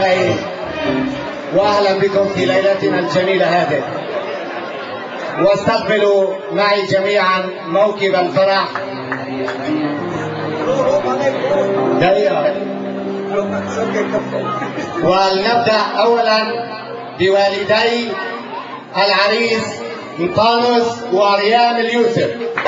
وأهلا بكم في ليلتنا الجميلة هذه، واستقبلوا معي جميعا موكب الفرح. دقيقة. ولنبدأ أولا بوالدي العريس انطانوس وريام اليوسف.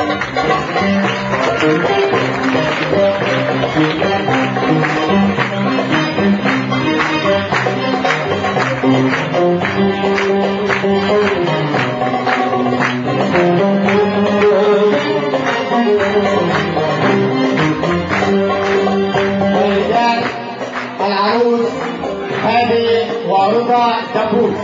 والدات العروس هذه ورضا دبوس.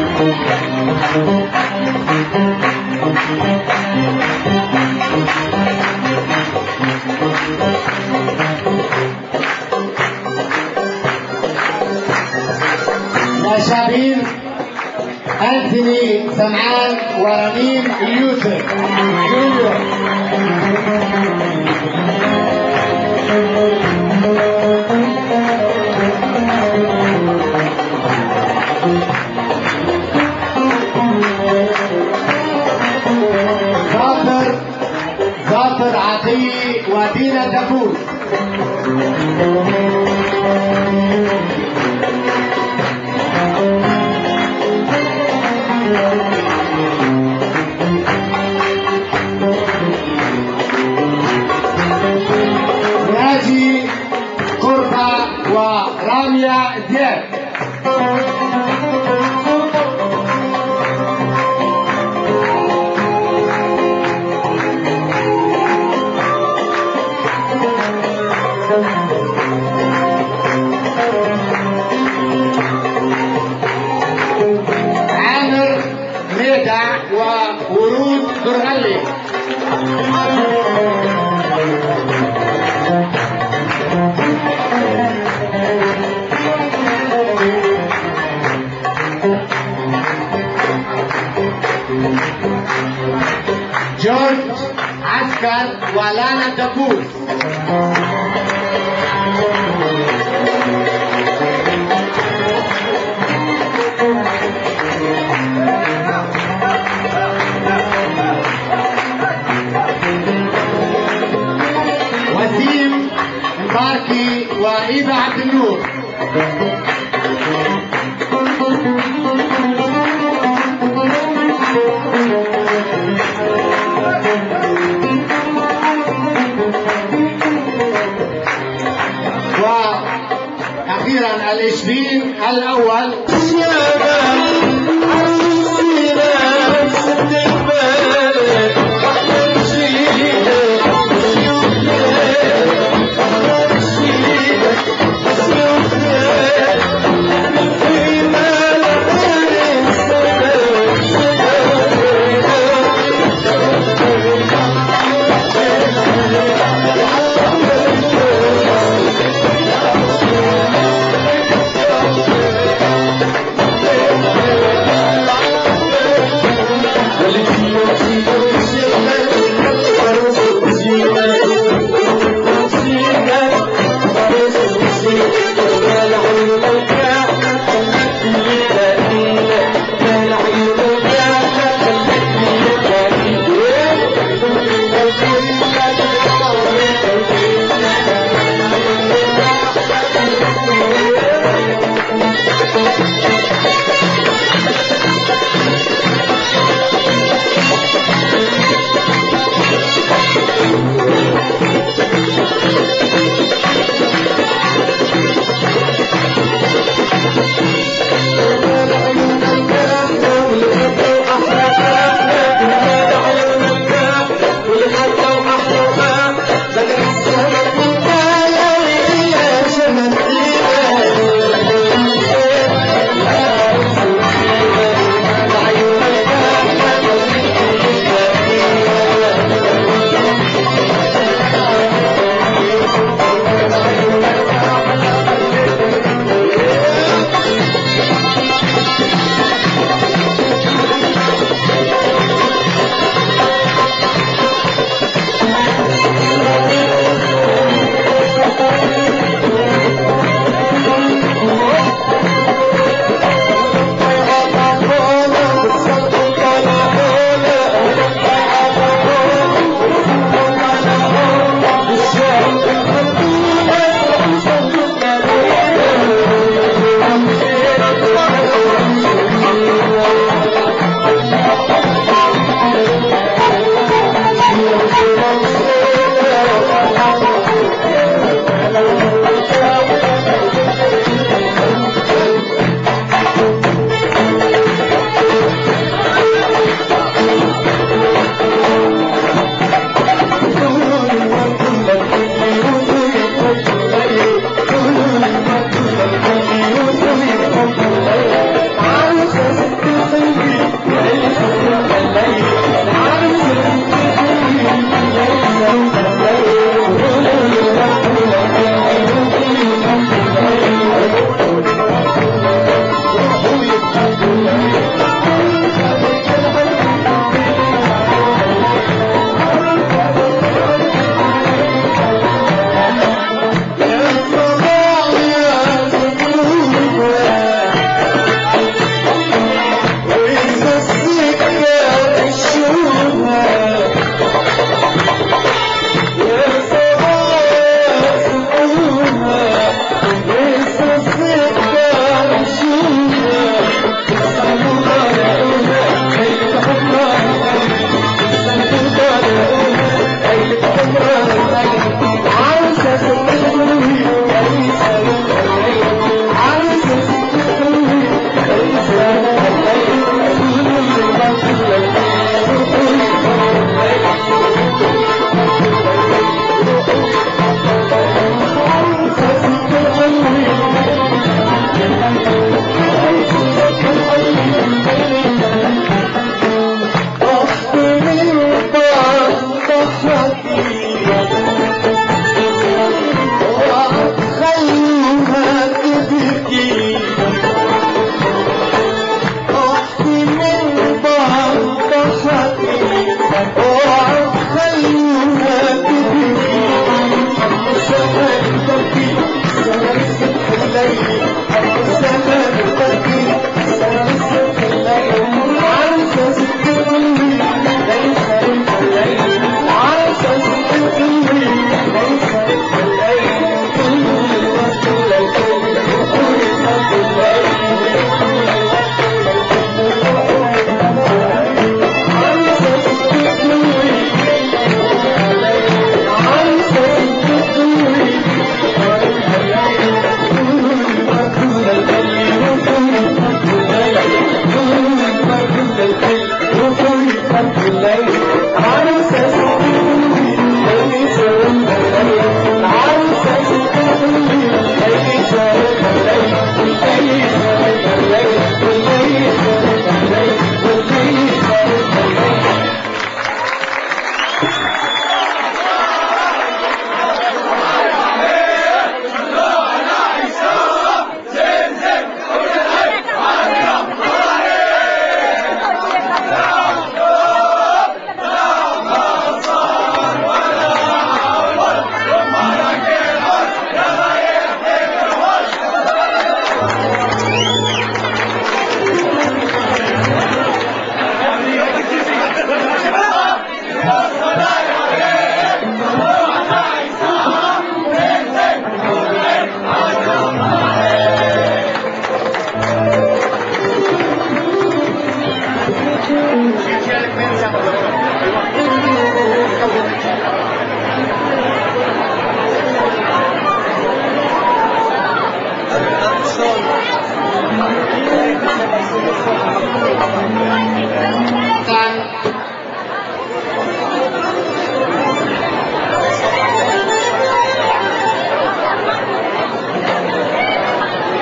نشابين أنتوني سمعان ورميم اليوسف جونيور. ظافر عطية ودينا دبوس. ناجي قرطة ورامية دياب. عامر ميدع وورود درغلي. جورج عسكر ولانا دبوس. وسيم مباركي وإيبة عبد النور. وأخيرا الإشبين الأول.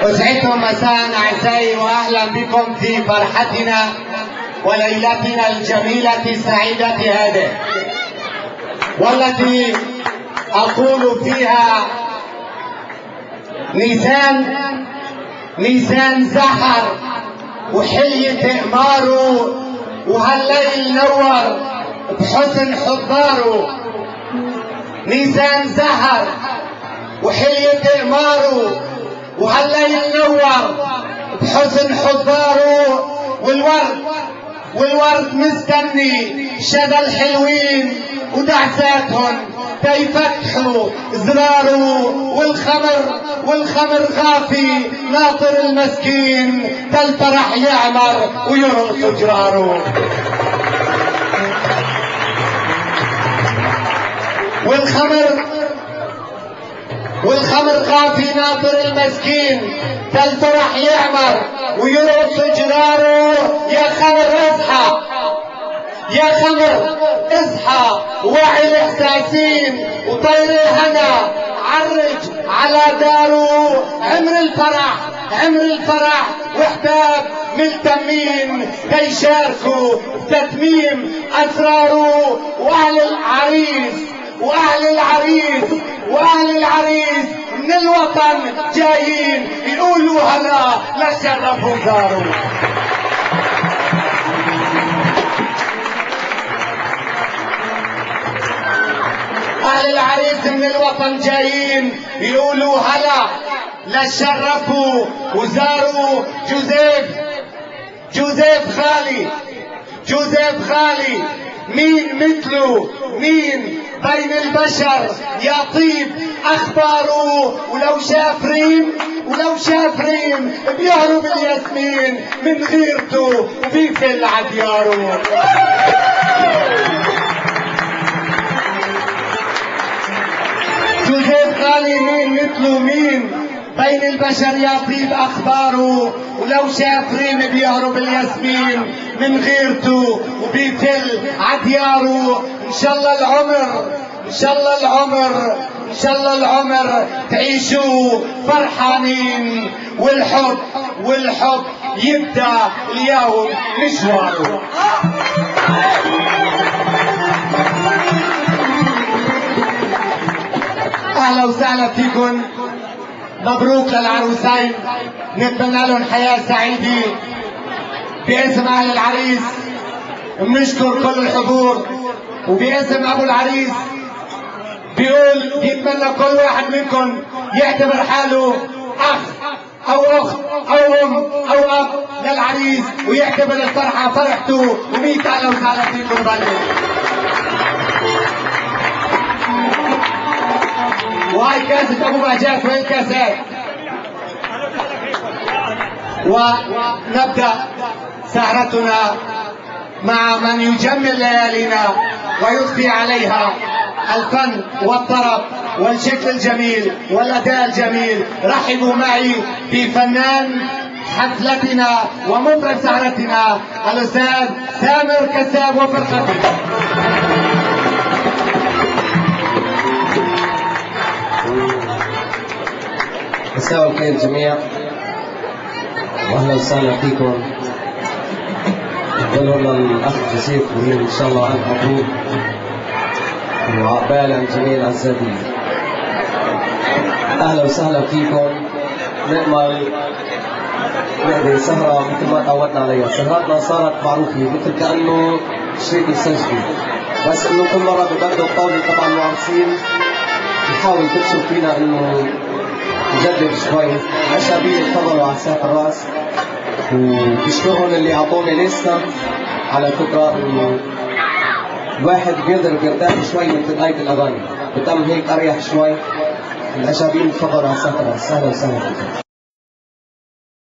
يسعدكم مساء أعزائي، وأهلا بكم في فرحتنا وليلتنا الجميلة السعيدة هذه، والتي أقول فيها نيسان زهر وحلية إقماره، وهالليل نور بحسن حضاره. نيسان زهر وحلية إقماره، وهالليل نور بحسن حضاره. والورد مستني شذا الحلوين ودعساتهم تيفتحوا زراره. والخمر غافي ناطر المسكين تالفرح يعمر ويرقص جراره. والخمر غافي ناطر المسكين تالفرح يعمر ويرقص جراره. يا خمر اصحى، يا خمر اصحى، وعي الاحساسين وطير الهنا عرج على داره. عمر الفرح واحباب ملتمين كيشاركوا بتتميم اسراره. واهل العريس من الوطن جايين يقولوا هلا لشرفوا داره. أهل العريس من الوطن جايين يقولوا هلا لشرفوا وزاروا جوزيف خالي. مين مثله، مين بين البشر يطيب أخباره. ولو شاف ريم بيهرب الياسمين من غيرته وبيفل عدياره. جوزيف خالي مين مثله، مين بين البشر يطيب أخباره. ولو شاف ريم بيهرب الياسمين من غيرته وبيفل عدياره. إن شاء الله العمر تعيشوا فرحانين، والحب يبدأ اليوم مشواره. أهلا وسهلا فيكم، مبروك للعروسين، نتمنى لهم حياة سعيدة. باسم أهل العريس بنشكر كل الحضور، وباسم أبو العريس بيقول يتمنى كل واحد منكم يعتبر حاله أخ أو أخت أو أم أو أب للعريس، ويعتبر الفرحة فرحته. وميت أهلا وسهلا فيكم بلد. وهاي كاسة أبو بهجات، وين كاسات؟ ونبدأ سهرتنا مع من يجمل ليالينا ويضفي عليها الفن والطرب والشكل الجميل والأداء الجميل. رحبوا معي بفنان حفلتنا ومطرب سهرتنا الأستاذ سامر كساب وفرقته. مساء الخير جميعا، واهلا وسهلا فيكم. نقول للاخ جوزيف ان شاء الله الف مبروك وعقبال الجميع العزابين. اهلا وسهلا فيكم. نأمل نقضي سهرة مثل ما تعودنا عليها. سهراتنا صارت معروفة مثل كأنه شريط مسجل، بس انه كل مرة ببدوا قولي طبعا المعرسين نحاول تكشف فينا انه نجدد شوي. عشابين تفضلوا على ساق الراس، وبشكرهم اللي اعطوني لسه. على فكرة انه الواحد بيقدر يرتاح شوي من تنقية الاغاني، بتم هيك اريح شوي. العشابين تفضلوا على ساق الراس. اهلا وسهلا فيكم.